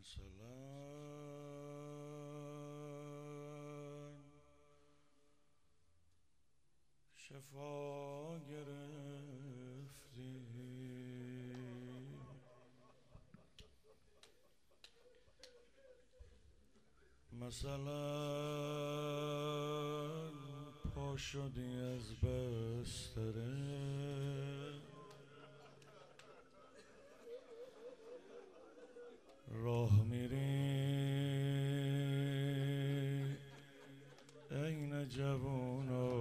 مثلا شفا گرفتی، مثلا پا شدی از بستره، راه میری عین جوونا،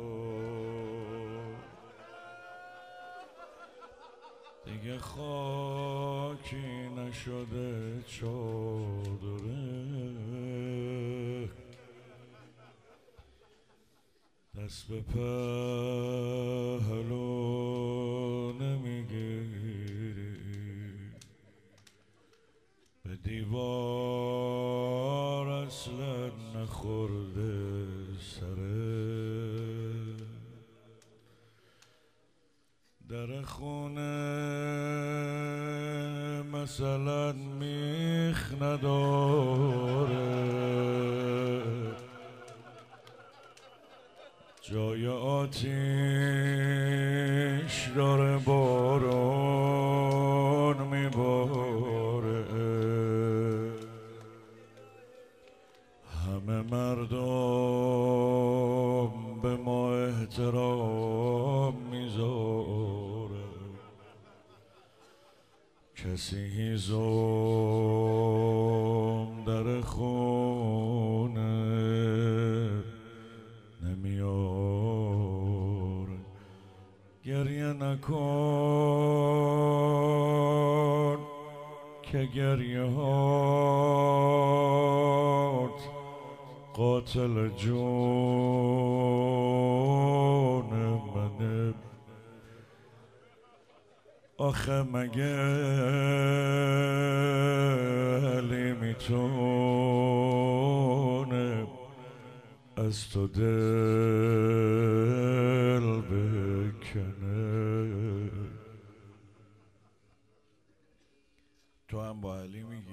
دیگه خاکی نشده چادره، دست به پهلو نمیگیری، به دیوار اصلا نخورده سره، در خونه مثلا میخ نداره، جای آتیش داره بارون میباره، همه مردم به ما احترام میذاره، کسی هیزم در خونه نمیاره، گریه نکن که گریه هات قاتل جون منه، آخه مگه علی میتونه از تو دل بکنه؟ تو هم با علی میگی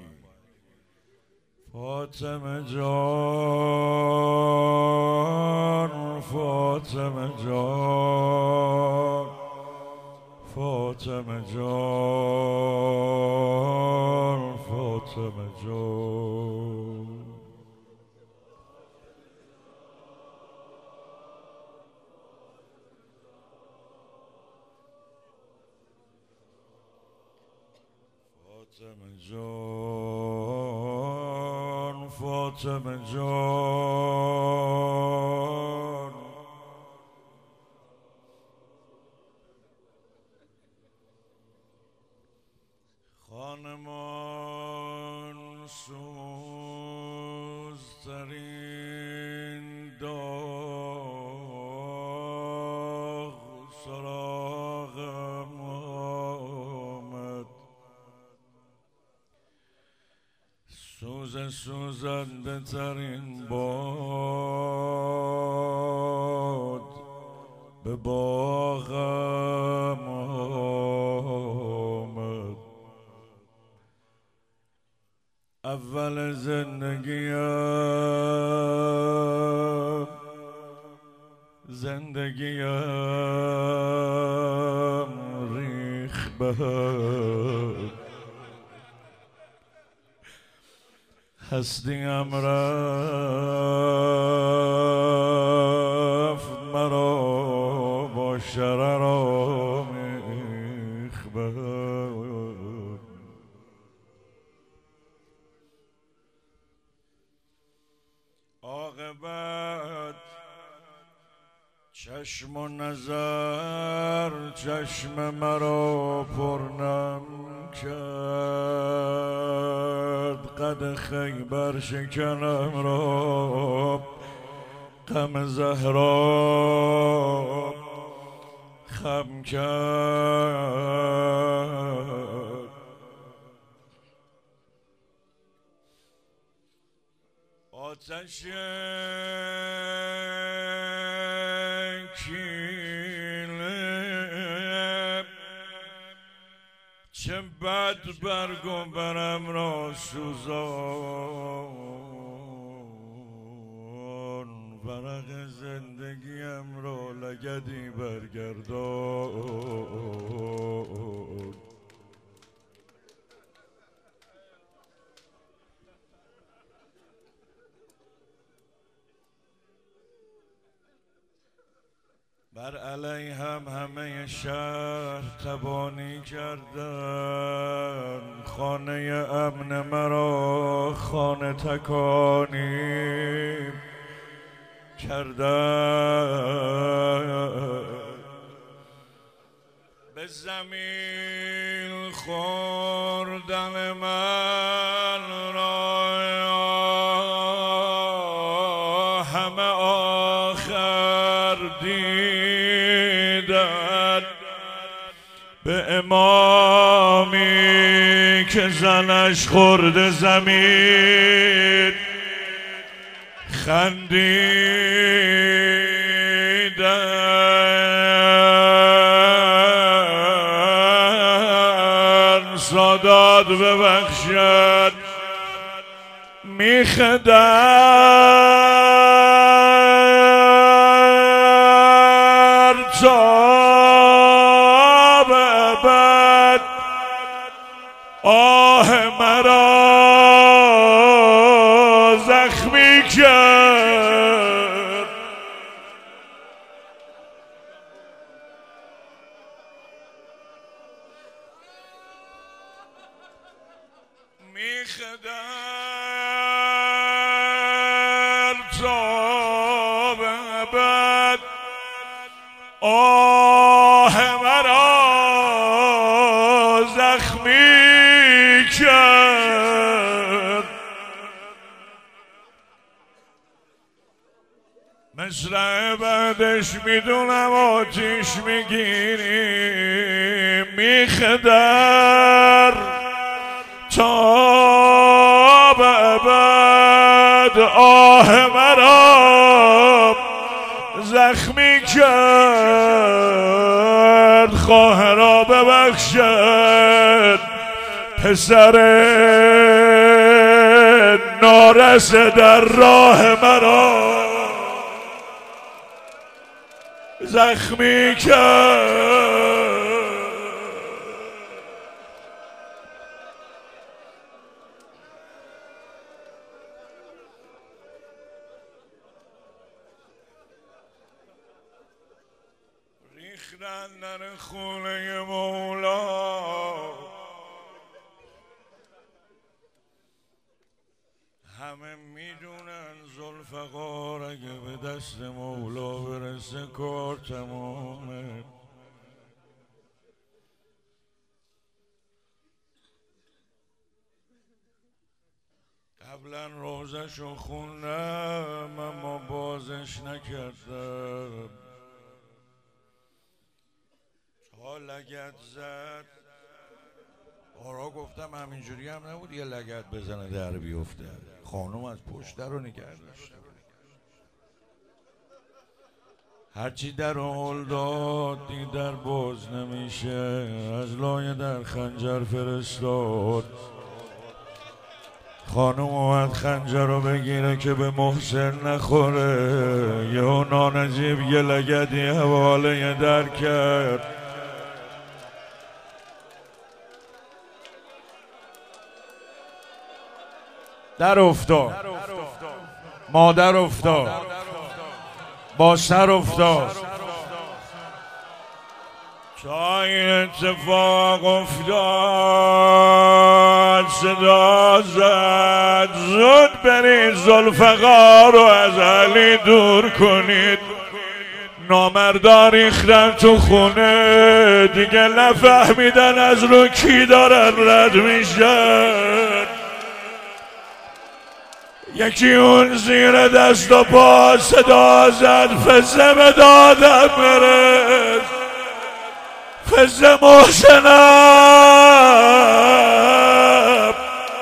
فاطمه جان، فاطمه جان، فاطمه جان، فاطمه جان. فاطمه جان، فاطمه جان، خانمان سوزترین داغ سراغم آمد، سوزنده ترین باد به باغم آمد، اول زندگیم ریخ بهم، هستیم رفت مرا با شرر آمیخ بهم، عاقبت چشم و نظر چشم مرا پرنم کرد، قد خیبر شکنم را غم زهرا خم کرد، آتش کینه چه بد برگم برم را سوزان ورق زندگیم را لگدی برگردان بر علیهم همه شهر تبانی کردن خانه امن مرا خانه تکانی کردن به زمین خوردن من را همه آخر دیدن به امامی که زنش خورده زمین خندیدن سادات ببخشد میخدر تا به بعد آه مرا زخمی کرد میخدر تا به بعد آه مرا زخمی کرد مثل بعدش میدونم آتیش میگیریم میخدر تا به بعد آه مرا زخمی کرد خواه را ببخشد پسر نارسه در راه مرا زخمی کرد ریختن در خونه مولا همه میدونن ذوالفقار اگه به دست مولا برسه کار تمامه قبلا روزشو خوندم اما بازش نکردم تا لگد زد آرا گفتم همینجوری هم نبود یه لگد بزنه در بیفته خانم از پشت رو نگه داشته هرچی در هل داد در باز نمیشه از لای در خنجر فرستاد خانم اومد خنجر رو بگیره که به محسن نخوره یه نانجیب یه لگدی حواله در کرد در افتاد مادر افتاد با سر افتاد تا این اتفاق افتاد صدا زد زود برید ذوالفقار رو از علی دور کنید نامردان ریختن تو خونه دیگه نفهمیدن از رو کی دارن رد میشن یکی اون زیر دست و پا صدا زد فزه به دادم برس فزه محسنم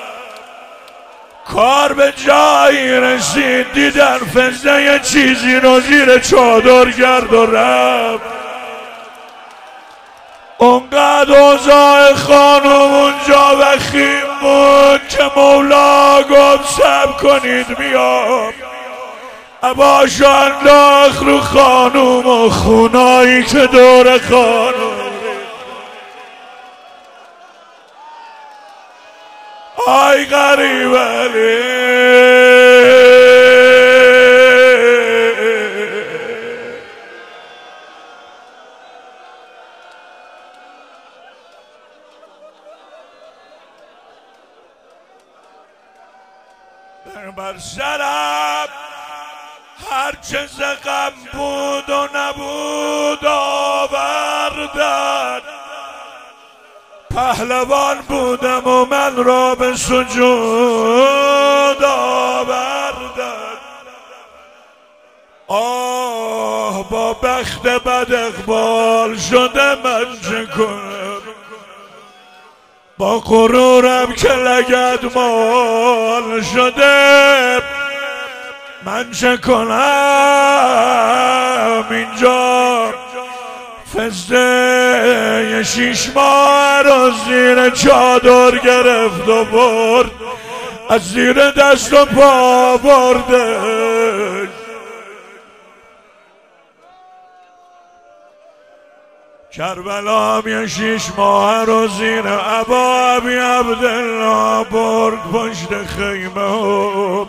کار به جایی رسید دیدن فزه یه چیزی رو زیر چادر گرد و رفت اونقدر اوضاع خانم اونجا وخیم بود که مولا گفت صبر کنید میام. عباشو انداخت رو خانوم و خونایی که دور خانوم. آی غریبه بر سرم هرچه زغم بود و نبود آوردن. پهلوان بودم و من را به سجود آوردن. آه با بخت بد اقبال شده من چه کنم، با غرورم که لگد مال شده من چه کنم. اینجا فسته 6 ماه رو زیر چادر گرفت و برد، از زیر دست و پا برده. کربلا هم 6 ماه رو زیر ابا ابی عبدالله برد پشت خیمه.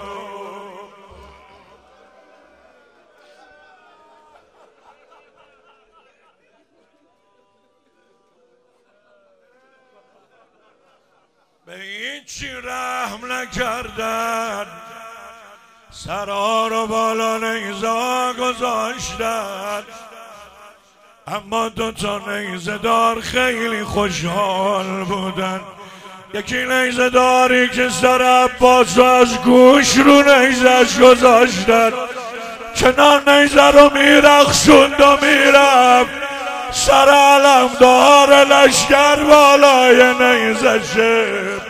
به هیچی رحم نکردن، سرها رو بالا نیزا گذاشتن. اما 2 تا نیزه دار خیلی خوشحال بودن. یکی نیزه داری که سر عباس از گوش رو نیزش گذاشتن، کنار نیزه رو میرخشوند و میرفت، سر علمدار لشکر بالای نیزشه.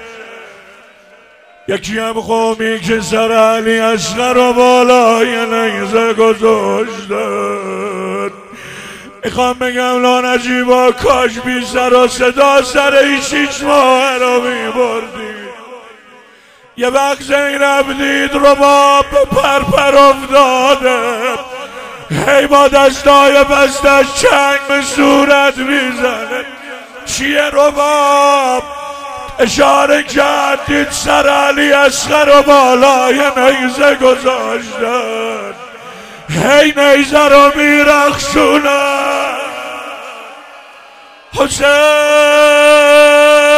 یکی هم قومی که سر علی اصغر رو بالای نیزه گذاشتن. میخوام بگم لانجیبا کاش بی سر و صدا سر 6 ماه رو میبردی. یه وقت زینب دید رباب پرپر افتاده، هی با دستای بستش چنگ به صورت میزنه. چیه رباب؟ اشاره کرد دید سر علی اصغر و بالای نیزه گذاشتن، هی نیزه رو میرخشونن. حسین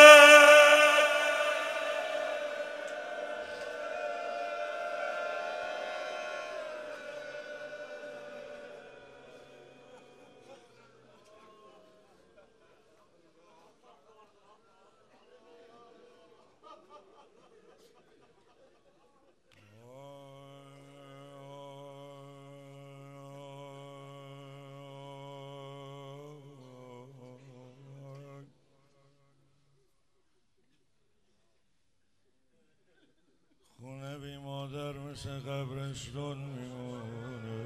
خونه بی مادر مثل قبرستون میمونه.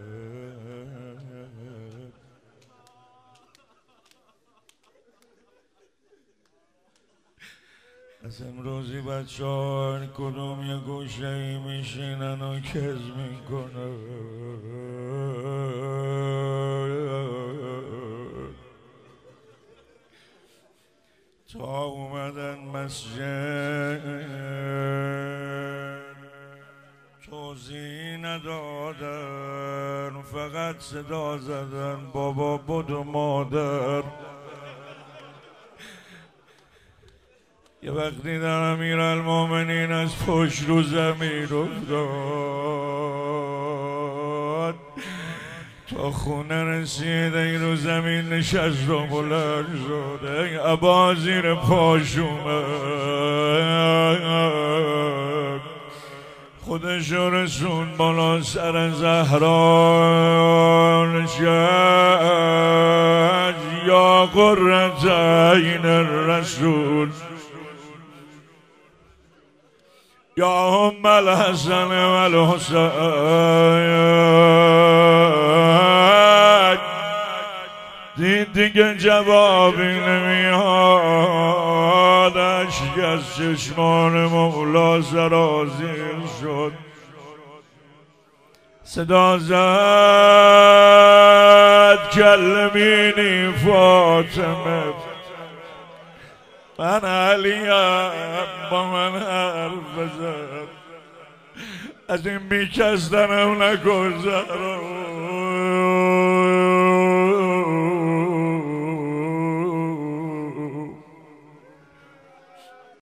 از امروزی بچه ها کدوم یه گوشه ای میشینن و کز میکنن. تا اومدن مسجد توضیح ندادن، فقط صدا زدن بابا بدو مادر. یه وقتی در امیرالمومنین از پشت رو زمین افتاد، تا خونه رسید این رو زمین نشست و بلند شد، ای ابا زیر پاش اومد، خودش رسون بالا سر زهرا نشست. یا قرة عین الرسول یا ام الحسن و الحسین. دید دیگه جوابی نمیاد، اشک از چشمان مولا سرازیر شد. صدا زد کلمینی فاطمه، من علیم با من حرف بزن، از این بیکستنم نگذرم.